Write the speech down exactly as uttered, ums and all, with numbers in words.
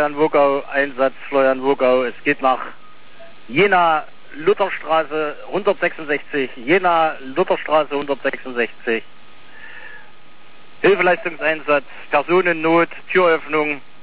Florian Wogau, Einsatz Florian Wogau. Es geht nach Jena, Lutherstraße hundertsechsundsechzig, Jena, Lutherstraße hundertsechsundsechzig. Hilfeleistungseinsatz, Personennot, Türöffnung.